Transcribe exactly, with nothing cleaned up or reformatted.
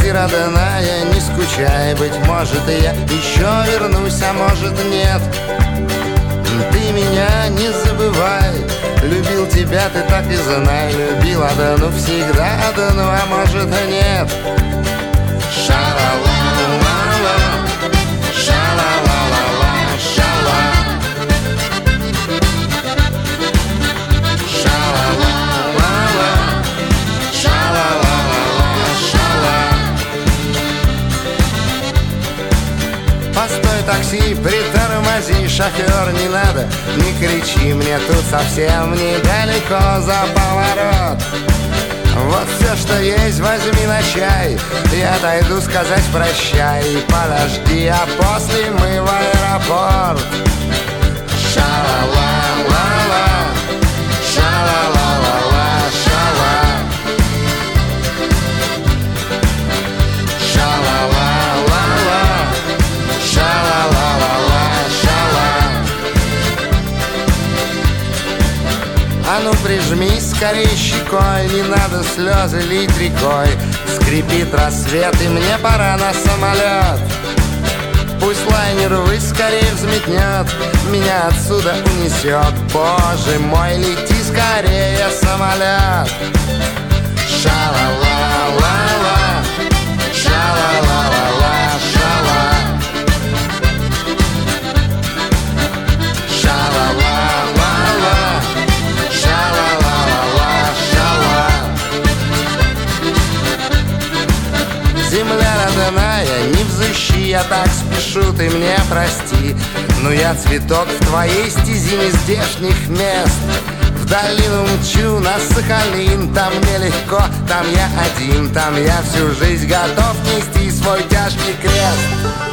ты, родная, не скучай. Быть может, и я еще вернусь, а может, нет. Ты меня не забывай. Любил тебя, ты так и знай. Любил одну всегда одну, а может, и нет. Ша-ла-ла-ла-ла, ша-ла-ла-ла-ла, ша-ла. Ша-ла-ла-ла-ла, ша-ла-ла-ла-ла, ша-ла. Постой, такси, притормози, шофер, не надо, не кричи, мне тут совсем недалеко за поворот. Вот все, что есть, возьми на чай. Я дойду сказать прощай. Подожди, а после мы в аэропорт. Ша-ла-ла-ла-ла, ша-ла-ла-ла-ла, ша-ла. Ша-ла-ла-ла-ла, ша-ла-ла-ла-ла, ша-ла. А ну прижмись скорее щекой, не надо слезы лить рекой. Скрипит рассвет, и мне пора на самолет. Пусть лайнер ввысь скорее взметнет, меня отсюда унесет. Боже мой, лети скорее, самолет. Ша-ла-ла-ла-ла, ша-ла-ла-ла-ла, ша-ла. Ша-ла-ла-ла-ла, ша-ла-ла-ла-ла, ша-ла. Земля родная, не взыщи, я так спешу, ты мне прости. Но я цветок в твоей стези нездешних мест. В долину мчу на Сахалин, там мне легко, там я один. Там я всю жизнь готов нести свой тяжкий крест.